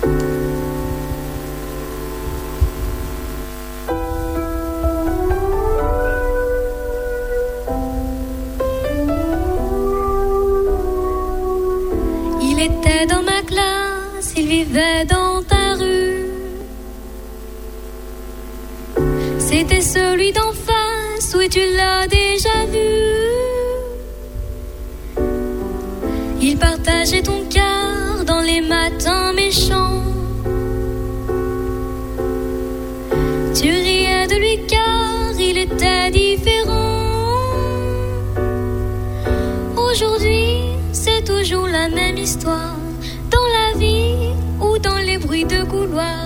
était dans ma classe, il vivait dans ta rue. C'était celui d'en face, oui tu l'as déjà vu. Il partageait ton cœur dans les matins méchants. Tu riais de lui car il était différent. Aujourd'hui, c'est toujours la même histoire, dans la vie ou dans les bruits de couloir.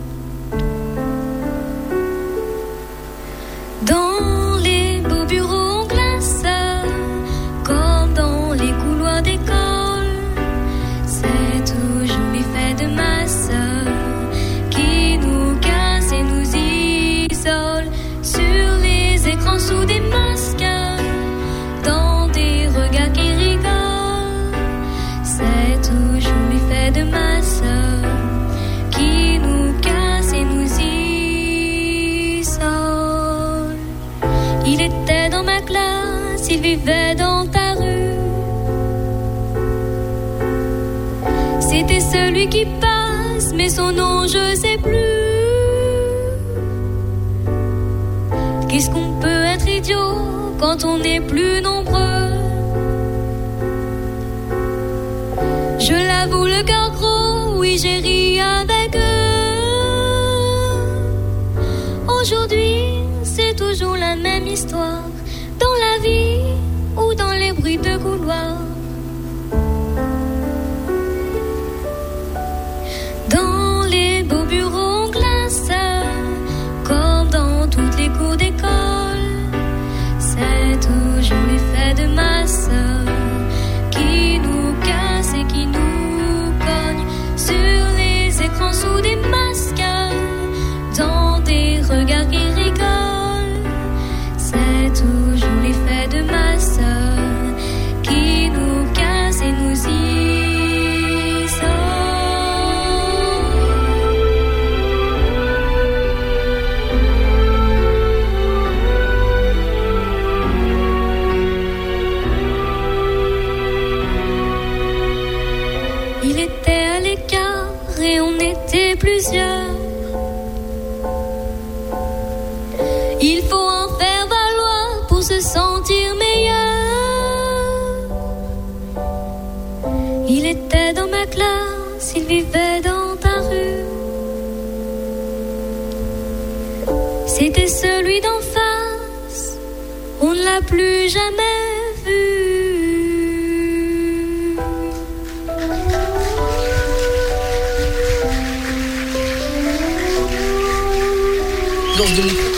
Dans les beaux bureaux en glace, comme dans les couloirs d'école, c'est toujours les faits de masse qui nous cassent et nous isolent. Sur les écrans sous des masques, dans des regards qui rigolent, c'est toujours les faits de masse qui nous cassent et nous isolent. Il était dans ma classe, il vivait dans ta rue. C'était celui qui passe, mais son nom je sais plus. Qu'est-ce qu'on peut être idiot quand on n'est plus nombreux? Je l'avoue le cœur gros, oui j'ai ri avec eux. Aujourd'hui, c'est toujours la même histoire, dans la vie ou dans les bruits de couloir. Dans les beaux bureaux en glace, comme dans toutes les cours d'école, c'est toujours les faits de masse qui nous cassent et qui nous cognent. Sur les écrans sous des masques, dans des regards qui rigolent, c'est toujours les faits de masse qui nous cassent et nous isolent. Il était à l'écart et on était plusieurs. Il faut en faire valoir pour se sentir meilleur. Il était dans ma classe, il vivait dans ta rue. C'était celui d'en face, on ne l'a plus jamais vu. Danse de micro.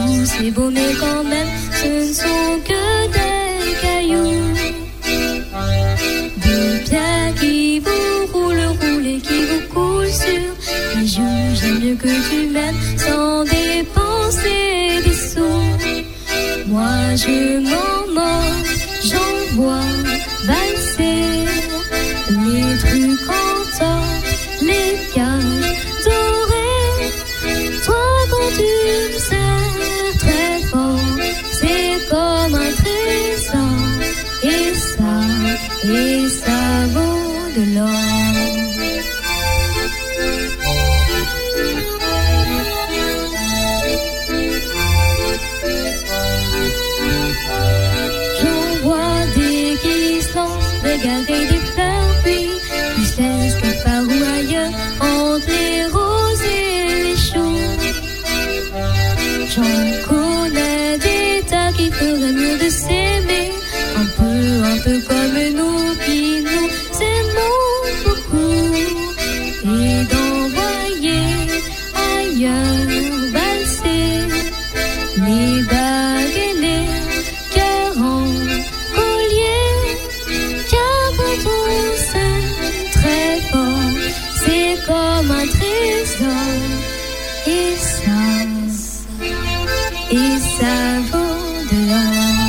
Tout c'est beau mais quand même ce ne sont que des cailloux. Des pierres qui vous roulent et qui vous coulent sur les joues. J'aime mieux que tu m'aimes sans dépenser des sous. Moi je m'en moque, j'en vois valser les trucs en or, les cages dorées. Toi quand tu me serres très fort, c'est comme un trésor. Et ça vaut de l'or. J'en vois des qui se lancent, regarder des fleurs, puis ils se laissent quelque part ou ailleurs, entre les roses et les choux. J'en connais des tas qui feraient mieux de s'aimer, un peu comme nous qui nous aimons beaucoup, et d'envoyer ailleurs valser les bagues et les cœurs en collier. Car quand on s'aime très fort, c'est comme un trésor, et ça vaut de l'or.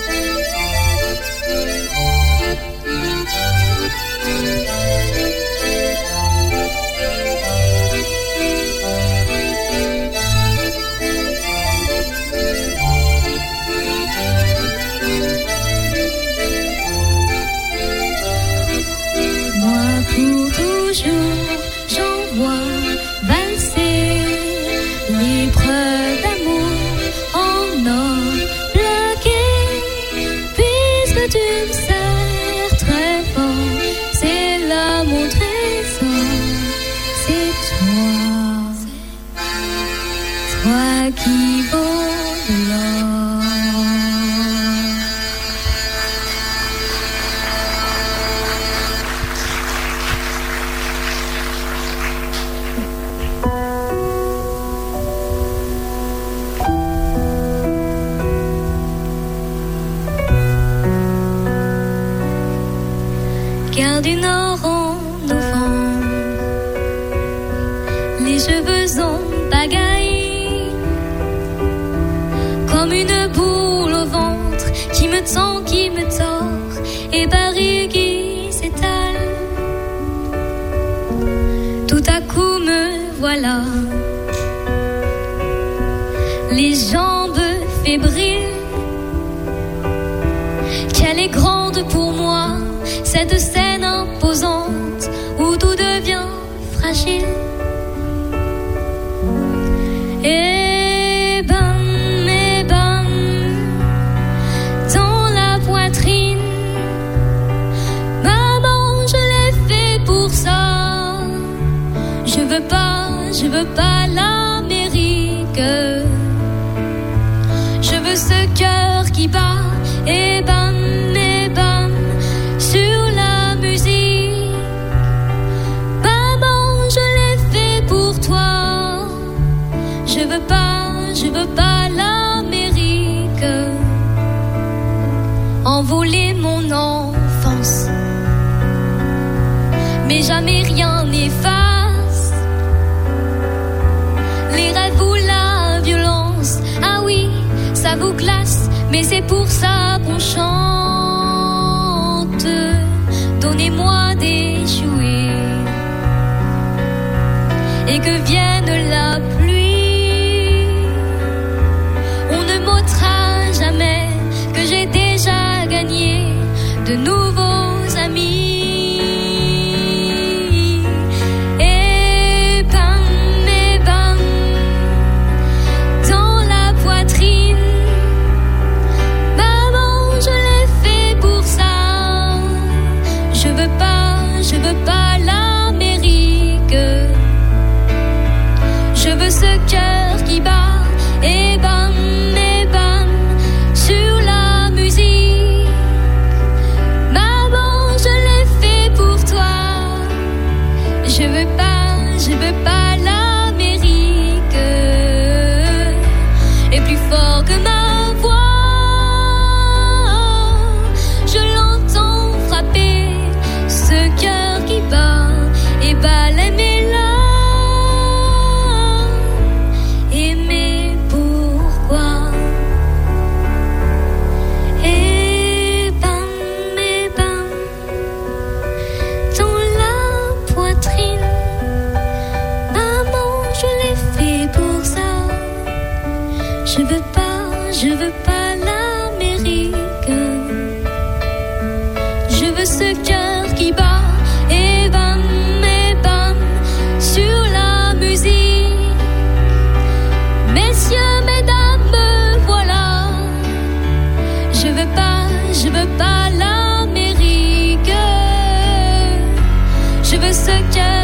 J'en vois valser les preuves d'amour en or plaqué. Puisque tu me serres très fort, c'est là mon trésor. C'est toi qui vaut de l'or. Du nord en novembre, les cheveux en pagaille, comme une boule au ventre qui me tend, qui me tord, et Paris qui s'étale. Tout à coup me voilà, les jambes fébriles. Qu'elle est grande pour moi, cette scène imposante où tout devient fragile. Et bam, dans la poitrine. Maman, je l'ai fait pour ça. Je veux pas l'Amérique. Je veux ce cœur qui bat. Et bam, sur la musique. Maman, je l'ai fait pour toi. Je veux pas l'Amérique. Envoler mon enfance, mais jamais rien n'efface les rêves ou la violence. Ah oui, ça vous glace, mais c'est pour ça qu'on chante. Donnez-moi des jouets et que vienne la pluie. On ne m'ôtera jamais que j'ai déjà gagné de nouveaux amis. Et bam, dans la poitrine. Maman, je l'ai fait pour ça. Je veux pas l'Amérique. Je veux ce fort que ma voix. Je l'entends frapper ce cœur qui bat et balaie mes larmes. Aimer pourquoi? Et bam, dans la poitrine. Maman, je l'ai fait pour ça. Je veux pas l'Amérique. Je veux ce cœur qui bat et bam, sur la musique. Messieurs, mesdames, me voilà. Je veux pas l'Amérique. Je veux ce cœur